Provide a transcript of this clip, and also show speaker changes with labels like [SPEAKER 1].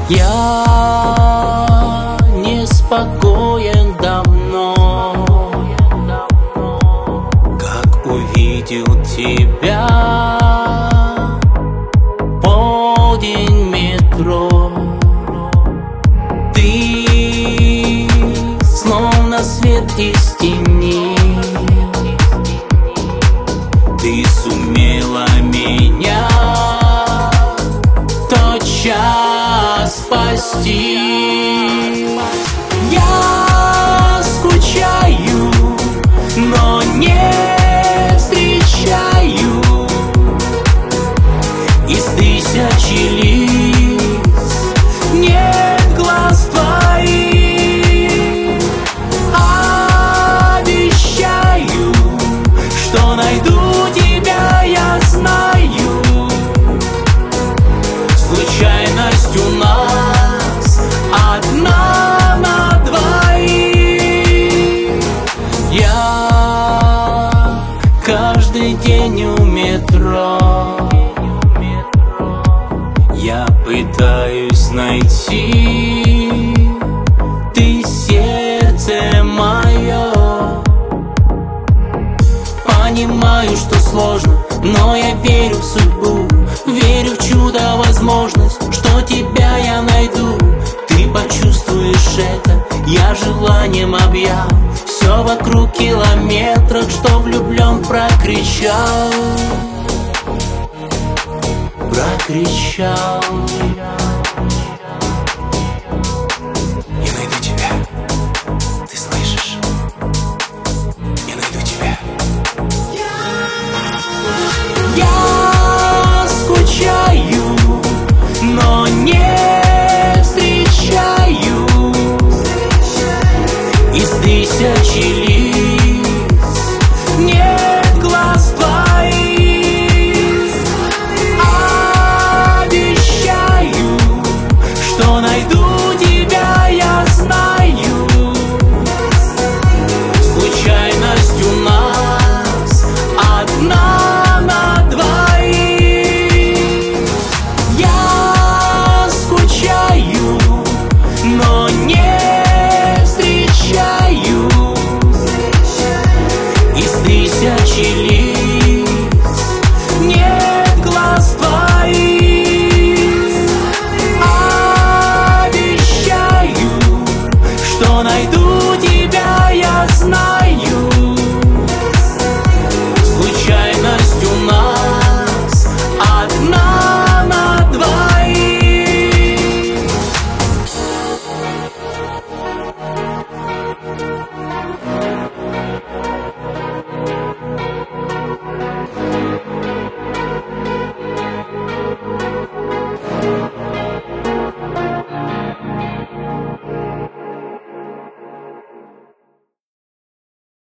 [SPEAKER 1] Я неспокоен давно, как увидел тебя. Полдень, метро, ты словно свет из тени. Ты сумела меня тотчас спасти. Я скучаю, но не встречаю из тысячи лиц нет глаз твоих. Обещаю, что найду тебя, я знаю. Случайность у нас одна на двоих. Я каждый день у метро, я пытаюсь найти, ты сердце мое. Понимаю, что сложно, но я верю в судьбу, верю в чудо, возможность, что тебя я найду. Ты почувствуешь это, я желанием объял. Все вокруг километрах, что влюблен прокричал. Прокричал.